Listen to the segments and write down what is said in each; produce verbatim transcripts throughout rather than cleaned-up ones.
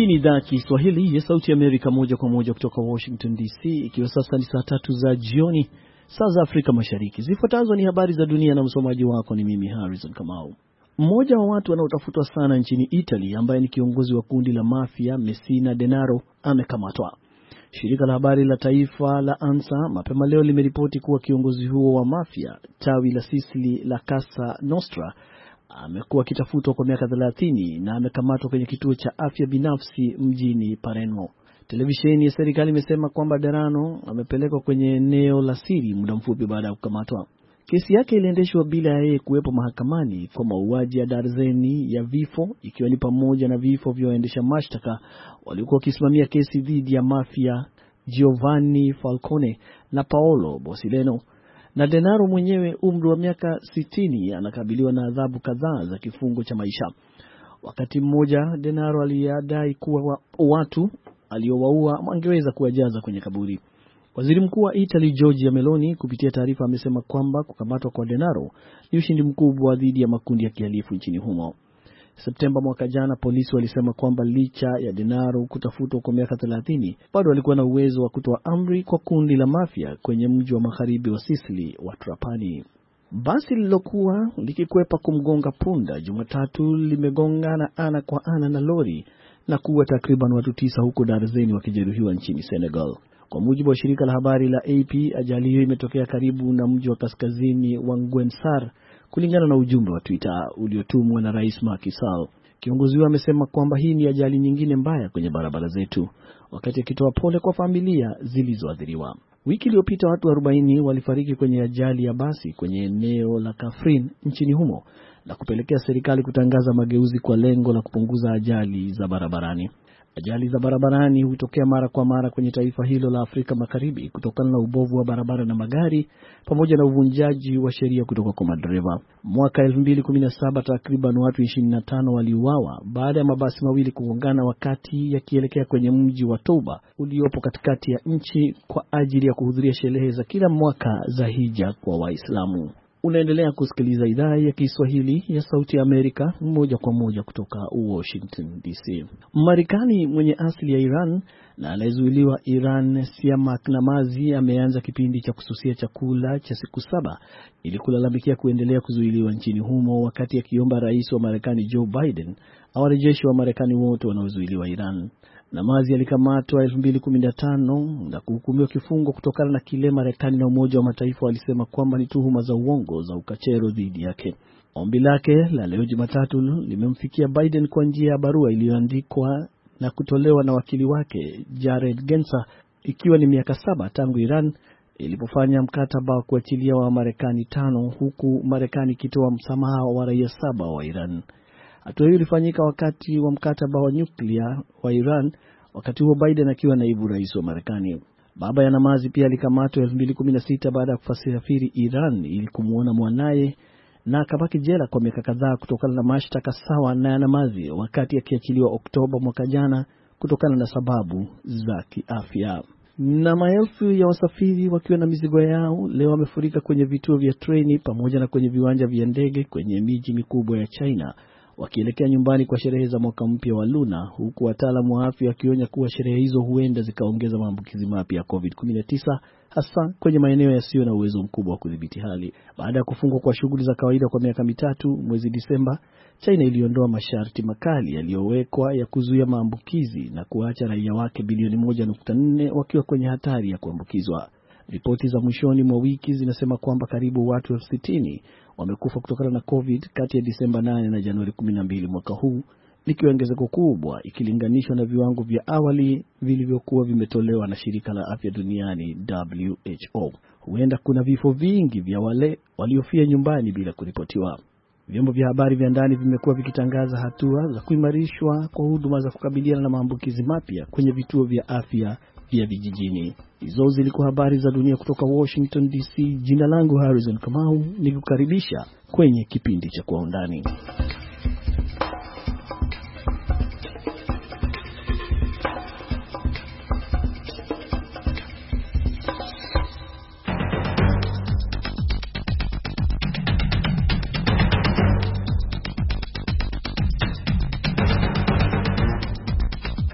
Hii ni idhaa ya Kiswahili ya Sauti ya Amerika moja kwa moja kutoka Washington D C, ikiwa sasa ni saa tatu za jioni saa za Afrika Mashariki. Zifuatazo ni habari za dunia na msomaji wako ni mimi Harrison Kamau. Mmoja wa watu wanaotafutwa sana nchini Italy ambaye ni kiongozi wa kundi la mafia Messina Denaro amekamatwa. Shirika la habari la taifa la ANSA mapema leo limeripoti kuwa kiongozi huo wa mafia tawi la Sicily la Casa Nostra amekuwa akitafutwa kwa miaka thelathini na amekamatwa kwenye kituo cha afya binafsi mjini Palermo. Televisheni ya serikali imesema kwamba Denaro amepelekwa kwenye eneo la siri muda mfupi baada ya kukamatwa. Kesi yake iliendeshwa bila yeye kuwepo mahakamani kwa mauaji ya darzeni ya vifo, ikiwa ni pamoja na vifo vya waendesha mashtaka waliokuwa wakisimamia kesi dhidi ya mafia Giovanni Falcone na Paolo Borsellino. Na Denaro mwenyewe, umri wa miaka sitini, anakabiliwa na adhabu kadhaa za kifungo cha maisha. Wakati mmoja Denaro aliyadai kuwa watu aliowaua wangeweza kuwajaza kwenye kaburi. Waziri Mkuu wa Italy Giorgia Meloni kupitia taarifa amesema kwamba kukamatwa kwa Denaro ni ushindi mkubwa dhidi ya makundi ya kihalifu nchini humo. Septemba mwaka jana polisi walisema kwamba licha ya Denaro kutafutwa kwa miaka thelathini, bado walikuwa na uwezo wa kutoa amri kwa kundi la mafia kwenye mji wa magharibi wa Sicily wa Trapani. Basi lilokuwa likikwepa kumgonga punda Jumatatu limegongana ana kwa ana na lori na kuua takriban watu tisa, huko darzeni wakijeruhiwa nchini Senegal. Kwa mujibu wa shirika la habari la A P, ajali hiyo imetokea karibu na mji wa kaskazini wa Nguensar, kulingana na ujumbe wa Twitter uliotumwa na Rais Macky Sall. Kiongozi huyo amesema kwamba hii ni ajali nyingine mbaya kwenye barabara zetu, wakati akitoa pole kwa familia zilizoathiriwa. Wiki iliyopita watu arobaini walifariki kwenye ajali ya basi kwenye eneo la Kafrin nchini humo, na kupelekea serikali kutangaza mageuzi kwa lengo la kupunguza ajali za barabarani. Ajali za barabarani hutokea mara kwa mara kwenye taifa hilo la Afrika Magharibi kutokana na ubovu wa barabara na magari, pamoja na uvunjaji wa sheria kutoka kwa madereva. Mwaka elfu mbili kumi na saba takriban watu ishirini na tano waliuawa baada ya mabasi mawili kugongana wakati yakielekea kwenye mji wa Touba uliopo katikati ya nchi kwa ajili ya kuhudhuria sherehe za kila mwaka za Hija kwa Waislamu. Unaendelea kusikiliza idhaa ya Kiswahili ya Sauti ya Amerika moja kwa moja kutoka Washington D C. Marekani mwenye asili ya Iran na anayezuiliwa Iran Siamak Namazi ameanza kipindi cha kususia chakula cha siku saba ili kulalamikia kuendelea kuzuiliwa nchini humo, wakati akiomba rais wa Marekani Joe Biden awarejeshe wa Marekani wote wanaozuiliwa Iran. Namazi alikamatwa elfu mbili kumi na tano na kuhukumiwa kifungo kutokana na kile Marekani na Umoja wa Mataifa walisema kwamba ni tuhuma za uongo za ukachero dhidi yake. Ombi lake la leo Jumatatu limemfikia Biden kwa njia ya barua iliyoandikwa na kutolewa na wakili wake Jared Gensa, ikiwa ni miaka saba tangu Iran ilipofanya mkataba wa kuachilia wa Marekani tano, huku Marekani ikitoa msamaha wa raia saba wa Iran. Hatua hiyo ilifanyika wakati wa mkataba wa nyuklia wa Iran, wakati huo Biden akiwa naibu rais wa Marekani. Baba ya Namazi pia alikamatwa elfu mbili kumi na sita baada ya kusafiri Iran ili kumuona mwanaye, na akabaki jela kwa miaka kadhaa kutokana na mashtaka sawa na Namazi, wakati akiachiliwa Oktoba mwaka jana kutokana na sababu za kiafya. Na maelfu ya wasafiri wakiwa na mizigo yao leo wamefurika kwenye vituo vya treni pamoja na kwenye viwanja vya ndege kwenye miji mikubwa ya China, wakielekea nyumbani kwa sherehe za mwaka mpya wa Luna, huku wataalamu wa afya wakionya kuwa sherehe hizo huenda zikaongeza maambukizi mapya ya covid kumi na tisa, hasa kwenye maeneo yasiyo na uwezo mkubwa wa kudhibiti hali. Baada ya kufungwa kwa shughuli za kawaida kwa miaka mitatu, mwezi Disemba, China iliondoa masharti makali yaliyowekwa ya kuzuia maambukizi na kuacha raia wake bilioni moja nukta nne wakiwa kwenye hatari ya kuambukizwa. Ripoti za mwishoni mwa wiki zinasema kwamba karibu watu elfu sitini wamekufa kutokana na COVID kati ya Disemba nane na Januari kumi na mbili mwaka huu, likiwa ongezeko kubwa ikilinganishwa na viwango vya awali vilivyokuwa vimetolewa na shirika la afya duniani W H O. Huenda kuna vifo vingi vya wale waliofia nyumbani bila kuripotiwa. Vyombo vya habari vya ndani vimekuwa vikitangaza hatua za kuimarishwa kwa huduma za kukabiliana na maambukizi mapya kwenye vituo vya afya vya vijijini. Hizo zilikuwa habari za dunia kutoka Washington D C. Jina langu Harrison Kamau, nikukaribisha kwenye kipindi cha Kwa Undani.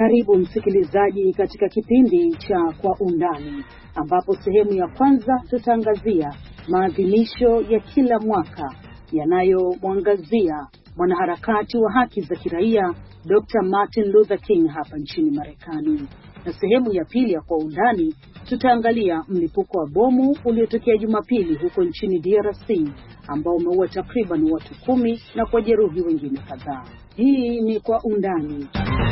Karibu msikilizaji katika kipindi cha Kwa Undani, ambapo sehemu ya kwanza tutaangazia maadhimisho ya kila mwaka yanayomwangazia mwanaharakati wa haki za kiraia Doctor Martin Luther King hapa nchini Marekani. Na sehemu ya pili ya Kwa Undani tutaangalia mlipuko wa bomu uliotokea Jumapili huko nchini D R C ambao umeua takriban watu kumi na kujeruhi wengine kadhaa. Hii ni Kwa Undani.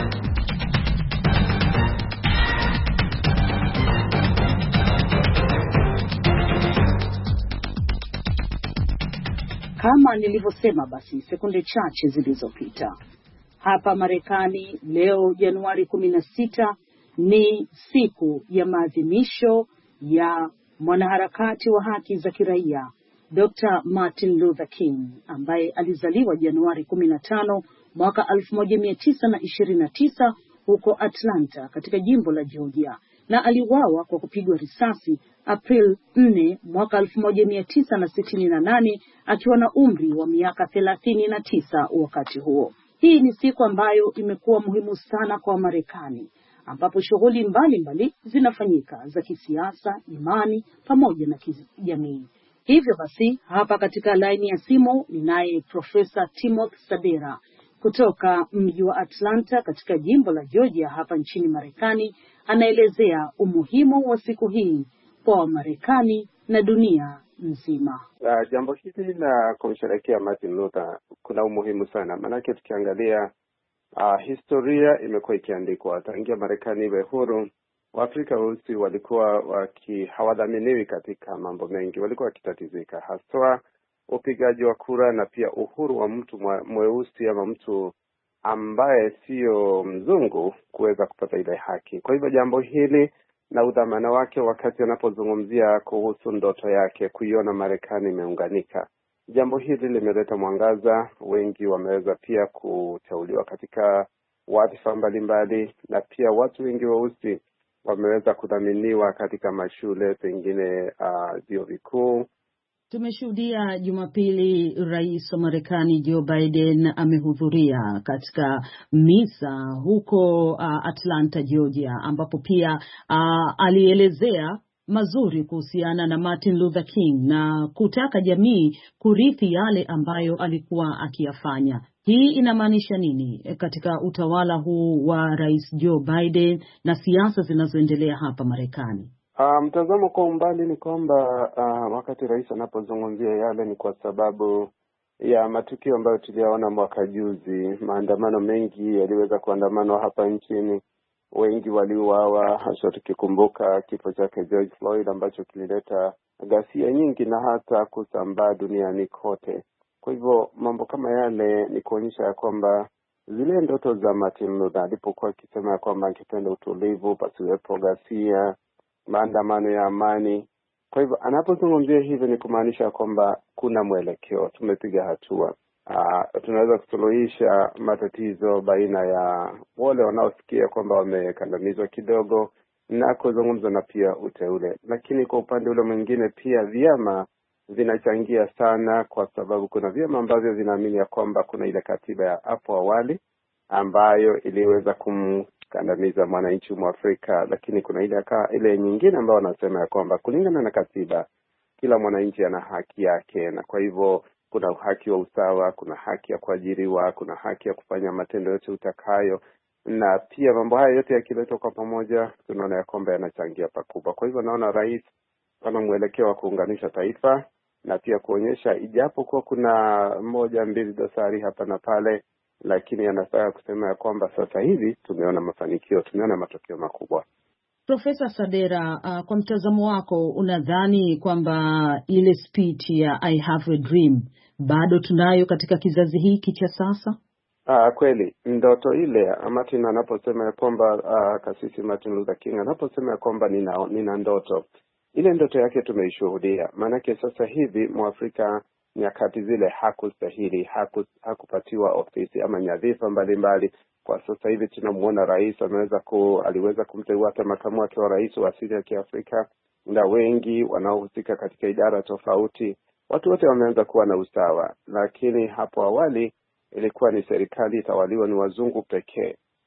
Kama nilivyosema basi sekunde chache zilizopita, hapa Marekani leo Januari kumi na sita ni siku ya maadhimisho ya mwanaharakati wa haki za kiraia Doctor Martin Luther King, ambaye alizaliwa Januari kumi na tano mwaka elfu moja mia tisa ishirini na tisa huko Atlanta katika jimbo la Georgia, na aliuawa kwa kupigwa risasi April nne mwaka elfu moja mia tisa sitini na nane akiwa na umri wa miaka thelathini na tisa wakati huo. Hii ni siku ambayo imekuwa muhimu sana kwa Marekani, ambapo shughuli mbalimbali zinafanyika za kisiasa, imani pamoja na kijamii. Hivyo basi hapa katika line ya simu ninaye Profesa Timothy Sadera kutoka mji wa Atlanta katika jimbo la Georgia hapa nchini Marekani. Anaelezea umuhimu wa siku hii kwa Marekani na dunia nzima. Uh, jambo hili la kumsherehekea Martin Luther kuna umuhimu sana, maanake tukiangalia uh, historia imekuwa ikiandikwa tangia Marekani iwe huru. Waafrika weusi walikuwa waki hawadhaminiwi katika mambo mengi, walikuwa wakitatizika haswa upigaji wa kura na pia uhuru wa mtu mweusi ama mtu ambaye sio mzungu kuweza kupata ile haki. Kwa hivyo jambo hili na udhamana wake wakati anapozungumzia kuhusu ndoto yake kuiona Marekani imeunganika, jambo hili limeleta mwangaza. Wengi wameweza pia kuteuliwa katika wadhifa mbalimbali, na pia watu wengi weusi wameweza kudhaminiwa katika mashule, pengine vyuo uh, vikuu. Tumeshuhudia Jumapili Rais wa Marekani Joe Biden amehudhuria katika misa huko uh, Atlanta, Georgia, ambapo pia uh, alielezea mazuri kuhusiana na Martin Luther King na kutaka jamii kurithi yale ambayo alikuwa akiyafanya. Hii inamaanisha nini katika utawala huu wa Rais Joe Biden na siasa zinazoendelea hapa Marekani? Uh, mtazamo kwa umbali ni kwamba uh, wakati rais anapozungumzia yale ni kwa sababu ya matukio ambayo tuliyaona mwaka juzi. Maandamano mengi yaliweza kuandamanwa hapa nchini, wengi waliuawa, hasa tukikumbuka kifo chake George Floyd ambacho kilileta ghasia nyingi na hata kusambaa duniani kote. Kwa hivyo mambo kama yale ni kuonyesha ya kwamba zile ndoto za Martin Luther alipokuwa akisema ya kwamba angependa utulivu, pasiwepo ghasia, maandamano ya amani. Kwa hivyo anapozungumzia hivyo ni kumaanisha kwamba kuna mwelekeo, tumepiga hatua. Uh, tunaweza kusuluhisha matatizo baina ya wale wanaosikia kwamba wamekandamizwa kidogo na kuzungumza na pia uteule. Lakini kwa upande ule mwingine pia vyama vinachangia sana, kwa sababu kuna vyama ambavyo vinaamini ya kwamba kuna ile katiba ya hapo awali ambayo iliweza kumkandamiza mwananchi wa Afrika, lakini kuna ile ka, ile nyingine ambayo wanasema ya kwamba kulingana na katiba kila mwananchi ana haki yake, na kwa hivyo kuna haki wa usawa, kuna haki ya kuajiriwa, kuna haki ya kufanya matendo yote utakayo, na pia mambo haya yote yakiletwa kwa pamoja tunaona ya kwamba yanachangia pakubwa. Kwa hivyo naona rais ana mwelekeo wa kuunganisha taifa na pia kuonyesha ijapo kwa kuna moja mbili dosari hapa na pale, lakini anataka kusema ya kwamba sasa hivi tumeona mafanikio, tumeona matokeo makubwa. Profesa Sadera, uh, kwa mtazamo wako unadhani kwamba ile speech ya I have a dream bado tunayo katika kizazi hiki cha sasa? Ah, kweli ndoto ile Martin anaposema ya kwamba uh, kasisi Martin Luther King anaposema ya kwamba nina, nina ndoto, ile ndoto yake tumeishuhudia. Maanake sasa hivi Mwafrika nyakati zile hakustahili, haku, hakupatiwa ofisi ama nyadhifa mbalimbali. Kwa sasa hivi tunamuona rais ameweza ku aliweza kumteua hata makamu wake wa rais wa asili ya Kiafrika, na wengi wanaohusika katika idara tofauti. Watu wote wameanza kuwa na usawa, lakini hapo awali ilikuwa ni serikali itawaliwa ni wazungu pekee.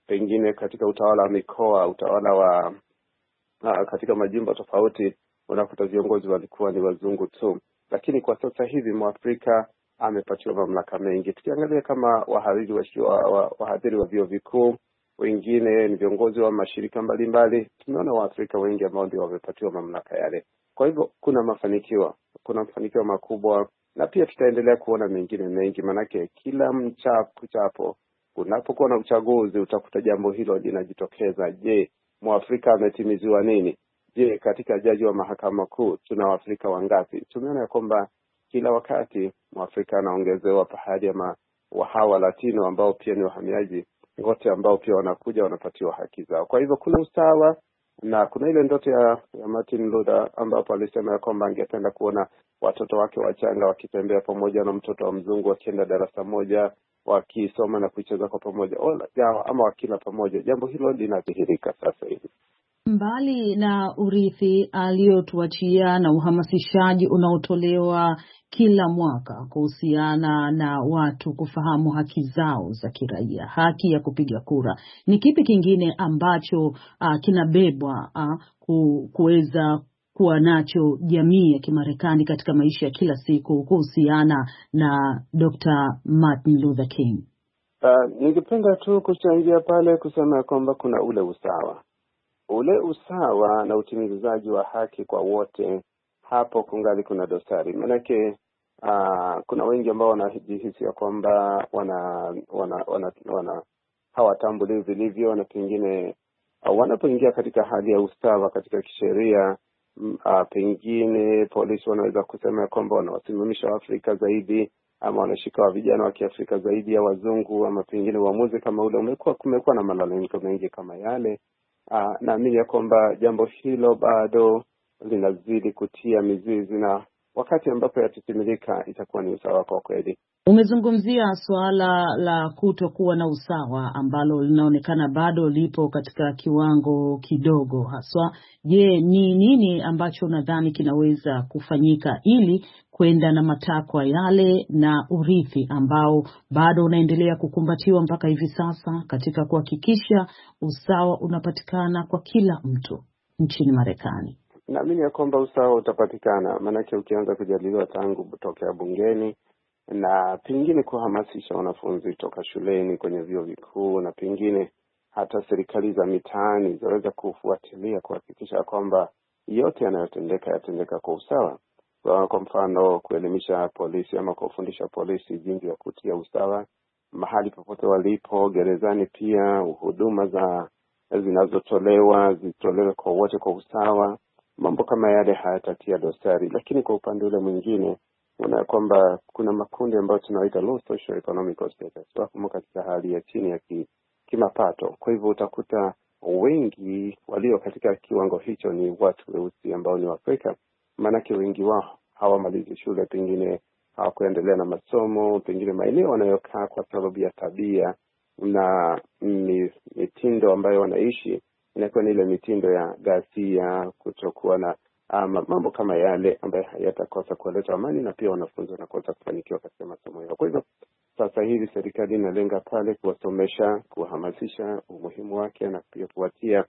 pengine katika utawala wa mikoa, utawala wa uh, katika majimbo tofauti, unakuta viongozi walikuwa ni wazungu tu. Lakini kwa sasa hivi Mwafrika amepatiwa mamlaka mengi. Tukiangalia kama wahariri wa, wa, wahadhiri wa vyuo vikuu, wengine ni viongozi wa mashirika mbalimbali, tumeona Waafrika wengi ambao ndio wamepatiwa mamlaka yale. Kwa hivyo kuna mafanikio, kuna mafanikio makubwa, na pia tutaendelea kuona mengine mengi, manake kila mchapo chapo unapokuwa na uchaguzi utakuta jambo hilo linajitokeza. Je, Mwafrika ametimiziwa nini? Je, katika jaji wa mahakama kuu tuna Waafrika wangapi? Tumeona kwamba kila wakati Mwafrika anaongezewa pahali ama wa hawa Latino ambao pia ni wahamiaji, wote ambao pia wanakuja wanapatiwa haki zao. Kwa hivyo kuna usawa, na kuna ile ndoto ya, ya Martin Luther ambapo alisema ya kwamba angependa kuona watoto wake wachanga wakitembea pamoja na mtoto wa mzungu, wakienda darasa moja, wakisoma na kucheza kwa pamoja, Ola, ama wakila pamoja. Jambo hilo linadhihirika sasa hivi. Mbali na urithi aliyotuachia na uhamasishaji unaotolewa kila mwaka kuhusiana na watu kufahamu haki zao za kiraia, haki ya kupiga kura, ni kipi kingine ambacho uh, kinabebwa uh, ku, kuweza kuwa nacho jamii ya Kimarekani katika maisha ya kila siku kuhusiana na Doctor Martin Luther King? Uh, ningependa tu kuchangia pale kusema kwamba kuna ule usawa. Ule usawa na utimizaji wa haki kwa wote, hapo kungali kuna dosari. Manake uh, kuna wengi ambao wanajihisi ya kwamba wana wana wana, wana hawatambuliwi vilivyo, na pengine uh, wanapoingia katika hali ya usawa katika kisheria, uh, pengine polisi wanaweza kusema kwamba wanawasimamisha Waafrika zaidi, ama wanashika wa vijana wa Kiafrika zaidi ya wazungu, ama pengine uamuzi kama ule umekuwa kumekuwa na malalamiko mengi kama yale. Uh, naamini ya kwamba jambo hilo bado linazidi kutia mizizi, na wakati ambapo yatatimilika itakuwa ni usawa kwa kweli. Umezungumzia suala la kutokuwa na usawa ambalo linaonekana bado lipo katika kiwango kidogo haswa. Je, ni nini ambacho nadhani kinaweza kufanyika ili kwenda na matakwa yale na urithi ambao bado unaendelea kukumbatiwa mpaka hivi sasa katika kuhakikisha usawa unapatikana kwa kila mtu nchini Marekani? Naamini ya kwamba usawa utapatikana, maanake ukianza kujadiliwa tangu kutokea bungeni, na pengine kuhamasisha wanafunzi toka shuleni kwenye vyuo vikuu, na pengine hata serikali za mitaani zaweza kufuatilia kuhakikisha kwamba yote yanayotendeka yatendeka kwa usawa. Kwa, kwa mfano kuelimisha polisi ama kufundisha polisi jinsi ya kutia usawa mahali popote walipo, gerezani pia huduma za zinazotolewa zitolewe kwa wote kwa usawa. Mambo kama yale hayatatia dosari. Lakini kwa upande ule mwingine unaona kwamba kuna makundi ambayo tunaita low social economic status, wako katika hali ya chini ya ki, kimapato. Kwa hivyo utakuta wengi walio katika kiwango hicho ni watu weusi ambao ni Waafrika, maanake wengi wao hawamalizi shule, pengine hawakuendelea na masomo, pengine maeneo wanayokaa kwa sababu ya tabia na mitindo ambayo wanaishi inakuwa ni ile mitindo ya ghasia, kutokuwa na um, mambo kama yale ambayo hayatakosa kuleta amani, na pia wanafunzi wanakosa kufanikiwa katika masomo yao. Kwa hivyo sasa hivi serikali inalenga pale kuwasomesha, kuhamasisha umuhimu wake, na pia kuwatia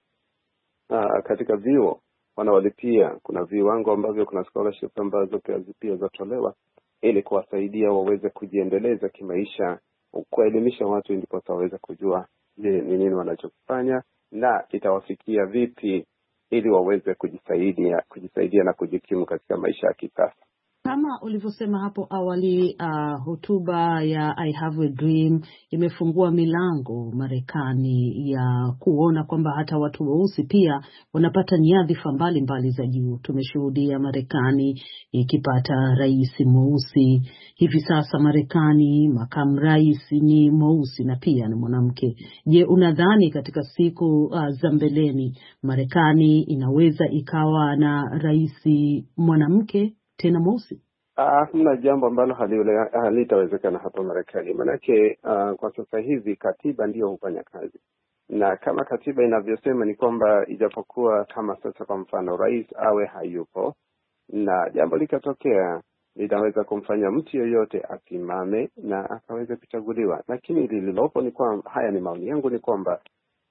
uh, katika vyuo wanawalipia. Kuna viwango ambavyo kuna scholarship ambazo pia pia zatolewa ili kuwasaidia waweze kujiendeleza kimaisha, kuelimisha watu ndipo waweze kujua je, ni nini wanachofanya na itawafikia vipi ili waweze kujisaidia kujisaidia na kujikimu katika maisha ya kisasa. Kama ulivyosema hapo awali, uh, hotuba ya I Have a Dream imefungua milango Marekani ya kuona kwamba hata watu weusi pia wanapata nyadhifa mbalimbali za juu. Tumeshuhudia Marekani ikipata rais mweusi. Hivi sasa Marekani makamu rais ni mweusi na pia ni mwanamke. Je, unadhani katika siku uh, za mbeleni Marekani inaweza ikawa na rais mwanamke tena mweusi? Hakuna uh, jambo ambalo halitawezekana hapa Marekani. Manake uh, kwa sasa hivi katiba ndiyo hufanya kazi. Na kama katiba inavyosema ni kwamba ijapokuwa kama sasa kwa mfano rais awe hayupo na jambo likatokea linaweza kumfanya mtu yoyote asimame na akaweze kuchaguliwa. Lakini lililopo ni kwamba, haya ni maoni yangu, ni kwamba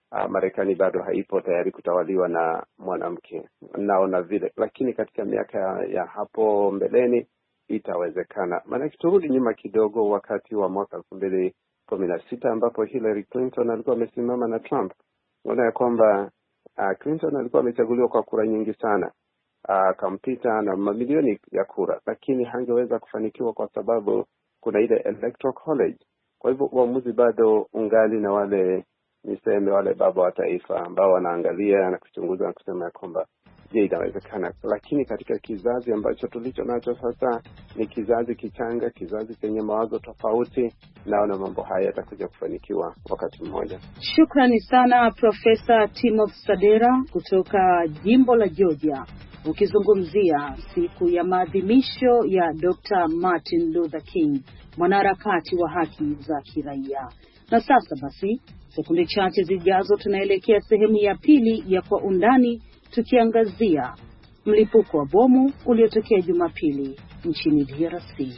uh, Marekani bado haipo tayari kutawaliwa na mwanamke. Naona vile, lakini katika miaka ya, ya hapo mbeleni itawezekana. Maana turudi nyuma kidogo, wakati wa mwaka elfu mbili kumi na sita ambapo Hillary Clinton alikuwa amesimama na Trump, unaona ya kwamba uh, Clinton alikuwa amechaguliwa kwa kura nyingi sana, akampita uh, na mamilioni ya kura, lakini hangeweza kufanikiwa kwa sababu kuna ile electoral college. Kwa hivyo uamuzi bado ungali na wale niseme wale baba wa taifa ambao wanaangalia na kuchunguza na kusema ya kwamba je, inawezekana. Lakini katika kizazi ambacho tulicho nacho sasa, ni kizazi kichanga, kizazi chenye mawazo tofauti, naona mambo haya yatakuja kufanikiwa wakati mmoja. Shukrani sana Profesa Timothy Sadera kutoka jimbo la Georgia, ukizungumzia siku ya maadhimisho ya Doctor Martin Luther King, mwanaharakati wa haki za kiraia. Na sasa basi, sekunde chache zijazo tunaelekea sehemu ya pili ya Kwa Undani, tukiangazia mlipuko wa bomu uliotokea Jumapili nchini D R C.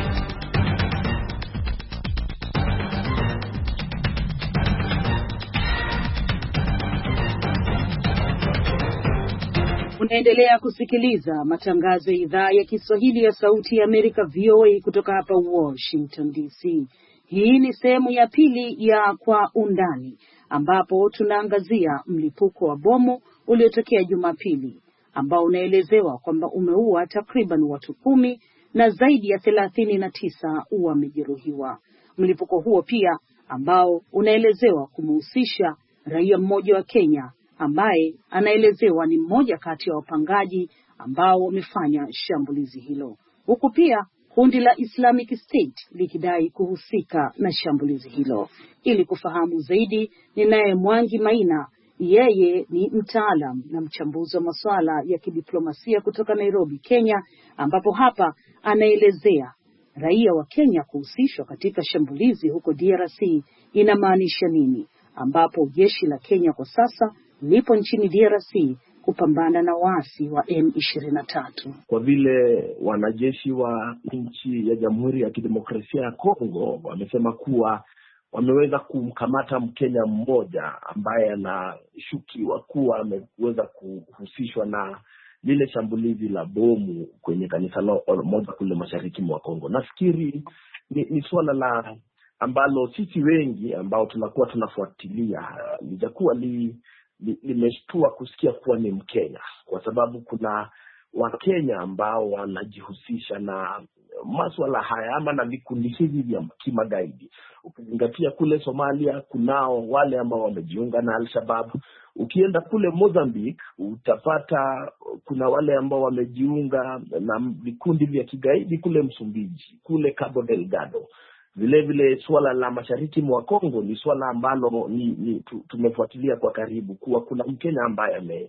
Unaendelea kusikiliza matangazo ya idhaa ya Kiswahili ya Sauti ya Amerika V O A kutoka hapa Washington D C. Hii ni sehemu ya pili ya Kwa Undani, ambapo tunaangazia mlipuko wa bomu uliotokea Jumapili ambao unaelezewa kwamba umeua takriban watu kumi na zaidi ya thelathini na tisa wamejeruhiwa. Mlipuko huo pia ambao unaelezewa kumhusisha raia mmoja wa Kenya ambaye anaelezewa ni mmoja kati ya wapangaji ambao wamefanya shambulizi hilo, huku pia kundi la Islamic State likidai kuhusika na shambulizi hilo. Ili kufahamu zaidi, ninaye Mwangi Maina, yeye ni mtaalam na mchambuzi wa masuala ya kidiplomasia kutoka Nairobi, Kenya, ambapo hapa anaelezea raia wa Kenya kuhusishwa katika shambulizi huko D R C inamaanisha nini, ambapo jeshi la Kenya kwa sasa lipo nchini D R C kupambana na waasi wa M ishirini na tatu. Kwa vile wanajeshi wa nchi ya Jamhuri ya Kidemokrasia ya Kongo wamesema kuwa wameweza kumkamata Mkenya mmoja ambaye anashukiwa kuwa ameweza kuhusishwa na lile shambulizi la bomu kwenye kanisa moja kule mashariki mwa Kongo. Nafikiri ni, ni swala la ambalo sisi wengi ambao tunakuwa tunafuatilia lijakuwa li limeshtua kusikia kuwa ni Mkenya, kwa sababu kuna Wakenya ambao wanajihusisha na masuala haya ama na vikundi hivi vya kimagaidi. Ukizingatia kule Somalia kunao wale ambao wamejiunga na Al-Shabaab. Ukienda kule Mozambique utapata kuna wale ambao wamejiunga na vikundi vya kigaidi kule Msumbiji, kule Cabo Delgado. Vile vile swala la mashariki mwa Kongo ni swala ambalo ni, ni tumefuatilia kwa karibu, kuwa kuna Mkenya ambaye ame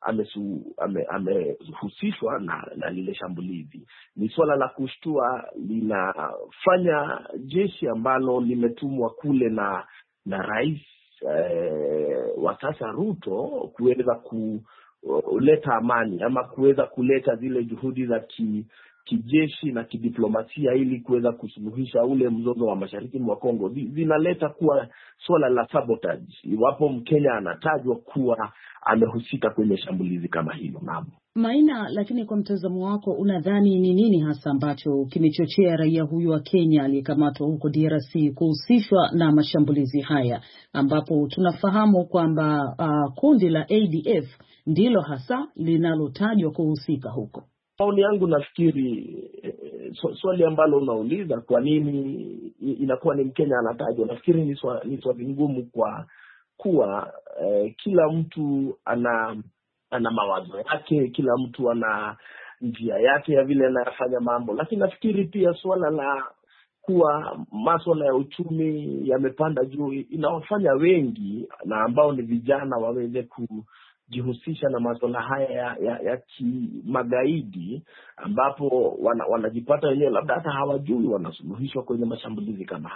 amehusishwa ame na, na lile shambulizi. Ni swala la kushtua, linafanya jeshi ambalo limetumwa kule na na rais eh, wa sasa Ruto kuweza kuleta amani ama kuweza kuleta zile juhudi za ki kijeshi na kidiplomasia ili kuweza kusuluhisha ule mzozo wa mashariki mwa Kongo, zinaleta kuwa swala la sabotage iwapo Mkenya anatajwa kuwa amehusika kwenye shambulizi kama hilo. Naam Maina, lakini kwa mtazamo wako unadhani ni nini hasa ambacho kimechochea raia huyu wa Kenya aliyekamatwa huko D R C kuhusishwa na mashambulizi haya, ambapo tunafahamu kwamba uh, kundi la A D F ndilo hasa linalotajwa kuhusika huko? Maoni yangu nafikiri swali ambalo unauliza kwa nini inakuwa ni Mkenya anatajwa, nafikiri ni swali ni swali ngumu kwa kuwa eh, kila mtu ana ana mawazo yake, kila mtu ana njia yake ya vile anafanya mambo. Lakini nafikiri pia swala la kuwa masuala ya uchumi yamepanda juu inawafanya wengi na ambao ni vijana waweze ku jihusisha na masuala haya ya, ya, ya kimagaidi, ambapo wana, wanajipata wenyewe labda hata hawajui wanasuluhishwa kwenye mashambulizi kama hayo.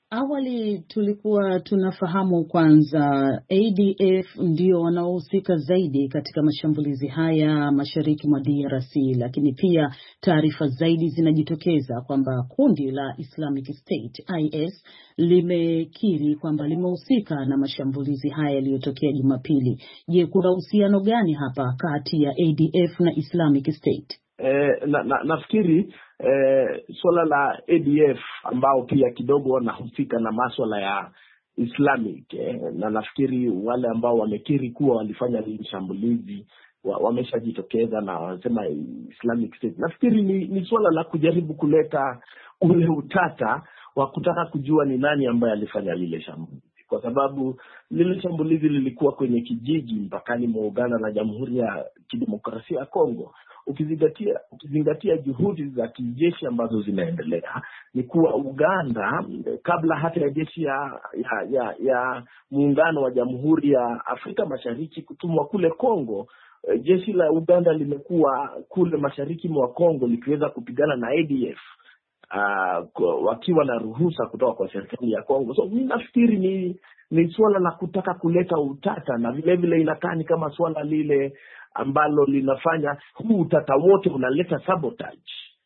Awali tulikuwa tunafahamu kwanza A D F ndio wanaohusika zaidi katika mashambulizi haya mashariki mwa D R C, lakini pia taarifa zaidi zinajitokeza kwamba kundi la Islamic State I S limekiri kwamba limehusika na mashambulizi haya yaliyotokea Jumapili. Je, kuna uhusiano gani hapa kati ya A D F na Islamic State? Eh, na, na, nafikiri eh, swala la A D F ambao pia kidogo wanahusika na masuala ya Islamic eh, na nafikiri wale ambao wamekiri kuwa walifanya hili shambulizi wa, wameshajitokeza na wanasema Islamic State. Nafikiri ni, ni swala la kujaribu kuleta ule utata wa kutaka kujua ni nani ambaye alifanya lile shambulizi, kwa sababu lile shambulizi lilikuwa kwenye kijiji mpakani mwa Uganda na Jamhuri ya Kidemokrasia ya Kongo. Ukizingatia ukizingatia juhudi za kijeshi ambazo zinaendelea, ni kuwa Uganda kabla hata ya jeshi ya ya ya, ya muungano wa Jamhuri ya Afrika Mashariki kutumwa kule Kongo, jeshi la Uganda limekuwa kule mashariki mwa Kongo likiweza kupigana na A D F uh, wakiwa na ruhusa kutoka kwa serikali ya Kongo. So mimi nafikiri ni ni swala la kutaka kuleta utata, na vile vile inakaa ni kama swala lile ambalo linafanya huu utata wote unaleta sabotage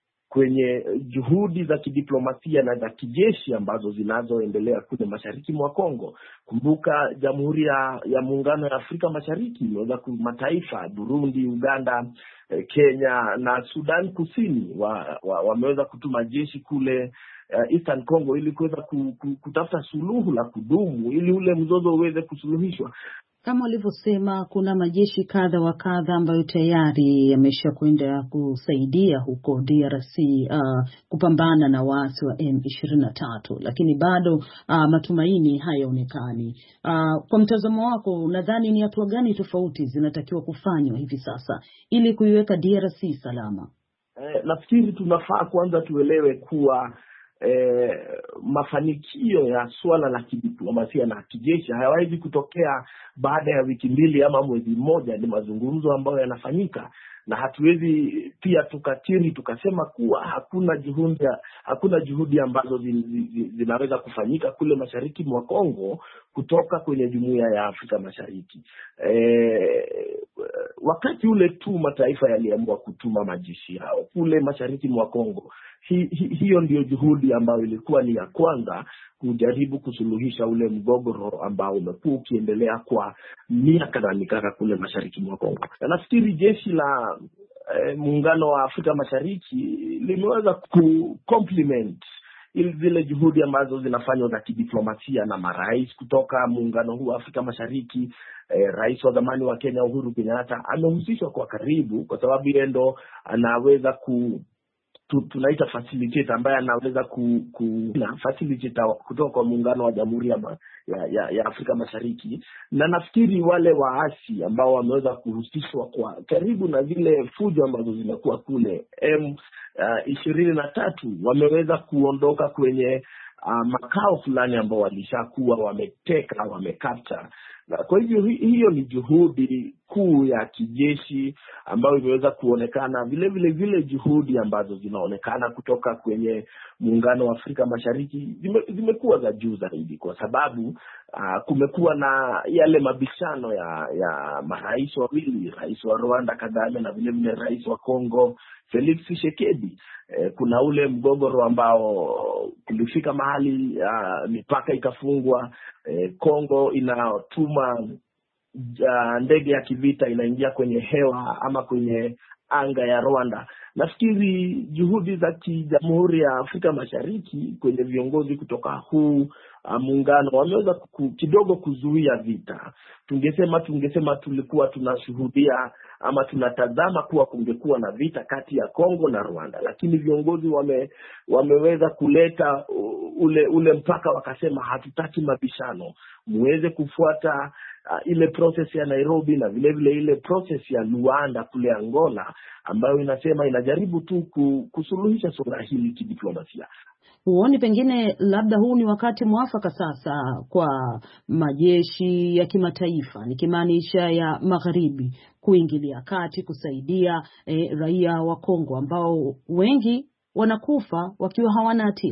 kwenye juhudi za kidiplomasia na za kijeshi ambazo zinazoendelea kule mashariki mwa Kongo. Kumbuka Jamhuri ya, ya Muungano ya Afrika Mashariki imeweza kumataifa Burundi, Uganda, eh, Kenya na Sudan Kusini wa, wa, wameweza kutuma jeshi kule uh, Eastern Congo ili kuweza ku, ku, kutafuta suluhu la kudumu ili ule mzozo uweze kusuluhishwa. Kama walivyosema, kuna majeshi kadha wa kadha ambayo tayari yamesha kwenda kusaidia huko D R C uh, kupambana na waasi wa M ishirini na tatu, lakini bado uh, matumaini hayaonekani. Uh, kwa mtazamo wako, unadhani ni hatua gani tofauti zinatakiwa kufanywa hivi sasa ili kuiweka D R C salama? Eh, nafikiri tunafaa kwanza tuelewe kuwa Eh, mafanikio ya swala la kidiplomasia na kijeshi hayawezi kutokea baada ya wiki mbili ama mwezi mmoja. Ni mazungumzo ambayo yanafanyika, na hatuwezi pia tukatiri tukasema kuwa hakuna juhudi hakuna juhudi ambazo zin, zin, zinaweza kufanyika kule mashariki mwa Kongo kutoka kwenye Jumuiya ya Afrika Mashariki. Eh, wakati ule tu mataifa yaliamua kutuma majeshi yao kule mashariki mwa Kongo, hi, hi, hiyo ndio juhudi ambayo ilikuwa ni ya kwanza kujaribu kusuluhisha ule mgogoro ambao umekuwa ukiendelea kwa miaka na mikaka kule mashariki mwa Kongo. Na nafikiri jeshi la eh, Muungano wa Afrika Mashariki limeweza ku complement ili zile juhudi ambazo zinafanywa za kidiplomasia na marais kutoka muungano huu wa Afrika Mashariki. Eh, rais wa zamani wa Kenya Uhuru Kenyatta amehusishwa kwa karibu, kwa sababu yeye ndo anaweza ku tu, tunaita facilitator ambaye anaweza ku, ku na facilitator kutoka kwa muungano wa Jamhuri ya, ya, ya, ya Afrika Mashariki. Na nafikiri wale waasi ambao wameweza kuhusishwa kwa karibu na zile fujo ambazo zimekuwa kule M ishirini na tatu wameweza kuondoka kwenye uh, makao fulani ambao walishakuwa wameteka, wamekapta. Na kwa hivyo hiyo ni juhudi kuu ya kijeshi ambayo imeweza kuonekana. Vile vile vile juhudi ambazo zinaonekana kutoka kwenye muungano wa Afrika Mashariki zime, zimekuwa za juu zaidi, kwa sababu uh, kumekuwa na yale mabishano ya ya marais wawili, rais wa Rwanda Kagame na vile vile rais wa Kongo Felix Tshisekedi. Eh, kuna ule mgogoro ambao kulifika mahali uh, mipaka ikafungwa. Eh, Kongo inatuma uh, ndege ya kivita inaingia kwenye hewa ama kwenye anga ya Rwanda. Nafikiri juhudi za Jamhuri ya Afrika Mashariki kwenye viongozi kutoka huu uh, muungano wameweza kidogo kuzuia vita. Tungesema tungesema tulikuwa tunashuhudia ama tunatazama kuwa kungekuwa na vita kati ya Kongo na Rwanda, lakini viongozi wame, wameweza kuleta ule ule mpaka, wakasema hatutaki mabishano, muweze kufuata uh, ile process ya Nairobi na vile vile ile process ya Luanda kule Angola ambayo inasema inajaribu tu kusuluhisha suala hili kidiplomasia. Huoni pengine labda huu ni wakati mwafaka sasa kwa majeshi ya kimataifa, nikimaanisha ya magharibi, kuingilia kati kusaidia eh, raia wa Kongo ambao wengi wanakufa wakiwa hawana hatia?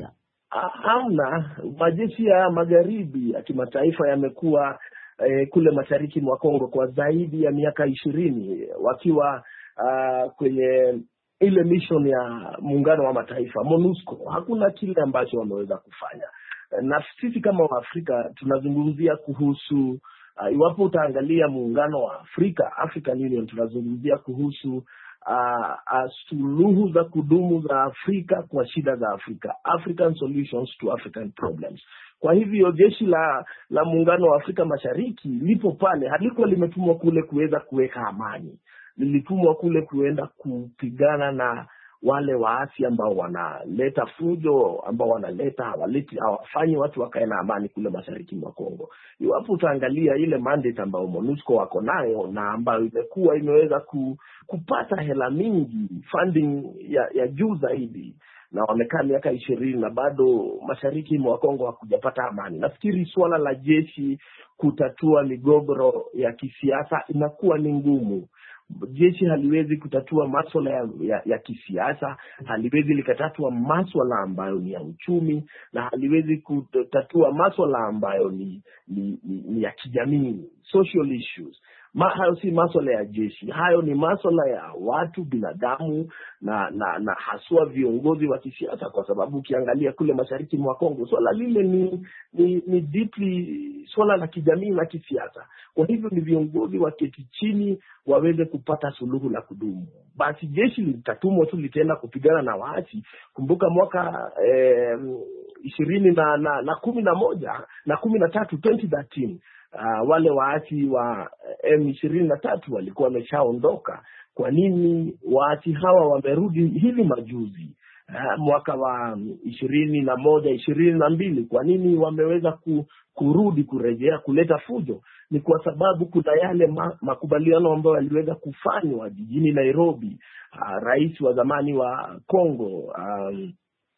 Hamna. Majeshi ya magharibi ya kimataifa yamekuwa eh, kule mashariki mwa Kongo kwa zaidi ya miaka ishirini wakiwa uh, kwenye ile mission ya muungano wa mataifa MONUSCO. Hakuna kile ambacho wameweza kufanya. Na sisi kama Waafrika tunazungumzia kuhusu uh, iwapo utaangalia muungano wa Afrika, African Union, tunazungumzia kuhusu uh, uh, suluhu za kudumu za Afrika kwa shida za Afrika, African solutions to African problems. Kwa hivyo jeshi la la muungano wa Afrika Mashariki lipo pale, halikuwa limetumwa kule kuweza kuweka amani. Lilitumwa kule kuenda kupigana na wale waasi ambao wanaleta fujo, ambao wanaleta hawaleti hawafanyi watu wakae na amani kule mashariki mwa Kongo. Iwapo utaangalia ile mandate ambayo MONUSCO wako nayo na ambayo imekuwa imeweza ku, kupata hela mingi, funding ya, ya juu zaidi, na wamekaa miaka ishirini na bado mashariki mwa Kongo hakujapata amani. Nafikiri swala la jeshi kutatua migogoro ya kisiasa inakuwa ni ngumu. Jeshi haliwezi kutatua masuala ya, ya, ya kisiasa, haliwezi likatatua masuala ambayo ni ya uchumi, na haliwezi kutatua masuala ambayo ni, ni, ni, ni ya kijamii, social issues. Ma, hayo si masuala ya jeshi, hayo ni masuala ya watu, binadamu, na na, na haswa viongozi wa kisiasa, kwa sababu ukiangalia kule mashariki mwa Kongo swala lile ni ni, ni deeply swala la kijamii na kisiasa. Kwa hivyo ni viongozi waketi chini waweze kupata suluhu la kudumu. Basi jeshi litatumwa tu litaenda kupigana na waasi. Kumbuka mwaka eh, ishirini na na, na kumi na moja na kumi na tatu twenty thirteen Uh, wale waasi wa M ishirini na tatu walikuwa wameshaondoka. Kwa nini waasi hawa wamerudi hivi majuzi, uh, mwaka wa ishirini na moja ishirini na mbili? Kwa nini wameweza ku, kurudi kurejea kuleta fujo? Ni kwa sababu kuna yale ma, makubaliano ambayo yaliweza kufanywa jijini Nairobi. Uh, rais wa zamani wa Kongo um,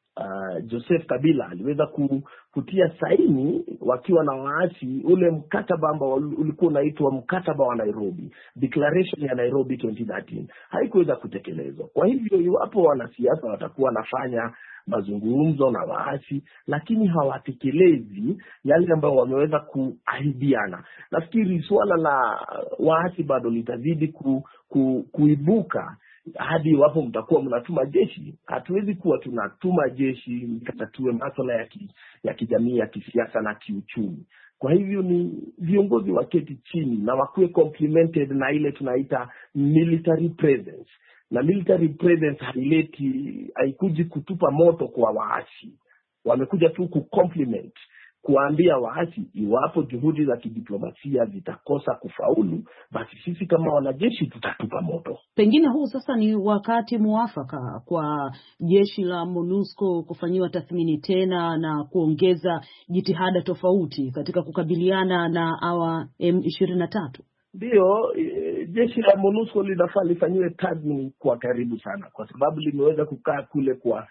Uh, Joseph Kabila aliweza kutia saini wakiwa na waasi ule mkataba ambao ulikuwa unaitwa mkataba wa Nairobi, Declaration ya Nairobi twenty thirteen. Haikuweza kutekelezwa. Kwa hivyo iwapo wanasiasa watakuwa wanafanya mazungumzo na waasi lakini hawatekelezi yale ambayo wameweza kuahidiana, nafikiri suala la waasi bado litazidi ku, ku, kuibuka hadi wapo mtakuwa mnatuma jeshi. Hatuwezi kuwa tunatuma jeshi mkatatue masuala ya ki, ya kijamii, ya kisiasa na kiuchumi. Kwa hivyo ni viongozi waketi chini na wakuwe complemented na ile tunaita military presence. Na military presence haileti, haikuji kutupa moto kwa waasi. Wamekuja tu kucomplement, kuambia waasi iwapo juhudi za kidiplomasia zitakosa kufaulu, basi sisi kama wanajeshi tutatupa moto. Pengine huu sasa ni wakati muafaka kwa jeshi la MONUSCO kufanyiwa tathmini tena na kuongeza jitihada tofauti katika kukabiliana na hawa M ishirini na tatu. Ndio, e, jeshi la MONUSCO linafaa lifanyiwe tathmini kwa karibu sana, kwa sababu limeweza kukaa kule kwa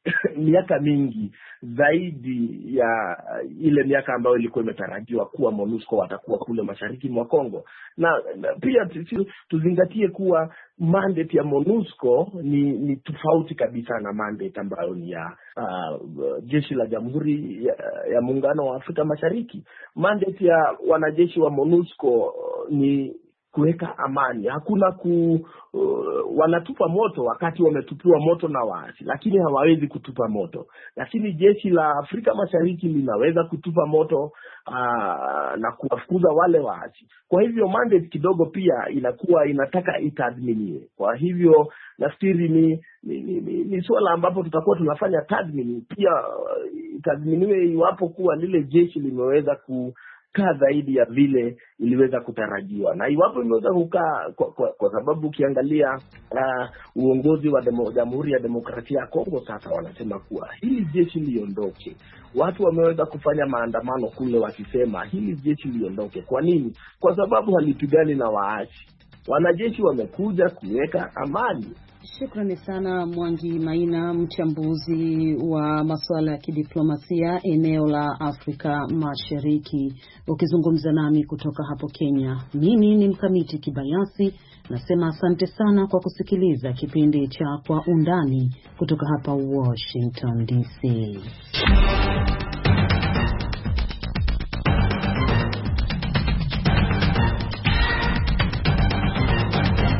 miaka mingi zaidi ya ile miaka ambayo ilikuwa imetarajiwa kuwa MONUSCO watakuwa kule mashariki mwa Kongo. Na, na pia tuzingatie kuwa mandate ya MONUSCO ni, ni tofauti kabisa na mandate ambayo ni ya uh, jeshi la Jamhuri ya, ya Muungano wa Afrika Mashariki. Mandate ya wanajeshi wa MONUSCO ni kuweka amani. Hakuna ku uh, wanatupa moto wakati wametupiwa moto na waasi, lakini hawawezi kutupa moto. Lakini jeshi la Afrika Mashariki linaweza kutupa moto uh, na kuwafukuza wale waasi. Kwa hivyo mandate kidogo pia inakuwa inataka itathminiwe. Kwa hivyo nafikiri ni ni, ni, ni, ni swala ambapo tutakuwa tunafanya tathmini pia, uh, itathminiwe iwapo kuwa lile jeshi limeweza ku kaa zaidi ya vile iliweza kutarajiwa. Na iwapo imeweza kukaa kwa, kwa, kwa sababu ukiangalia uh, uongozi wa demo, Jamhuri ya Demokrasia ya Kongo sasa wanasema kuwa hili jeshi liondoke. Watu wameweza kufanya maandamano kule wakisema hili jeshi liondoke. Kwa nini? Kwa sababu halipigani na waasi. Wanajeshi wamekuja kuweka amani. Shukrani sana Mwangi Maina, mchambuzi wa masuala ya kidiplomasia eneo la Afrika Mashariki, ukizungumza nami kutoka hapo Kenya. Mimi ni Mkamiti Kibayasi, Nasema asante sana kwa kusikiliza kipindi cha Kwa Undani kutoka hapa Washington D C.